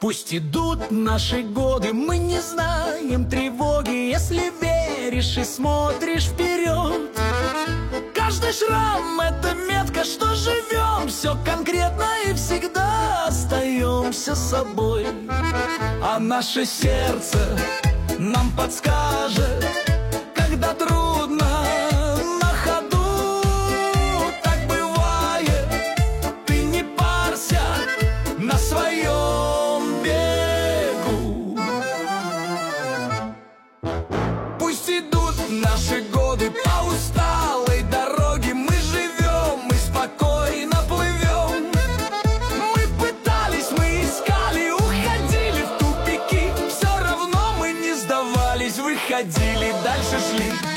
Пусть идут наши годы, мы не знаем тревоги, если веришь и смотришь вперед. Каждый шрам — это метка, что живем все конкретно и всегда остаемся собой. А наше сердце нам подскажет, когда трудно на ходу. Так бывает, ты не парься на своем бегу. Пусть идут наши годы по усталой дороге, мы живем, мы спокойно плывем. Мы пытались, мы искали, уходили в тупики, все равно мы не сдавались, выходили, дальше шли.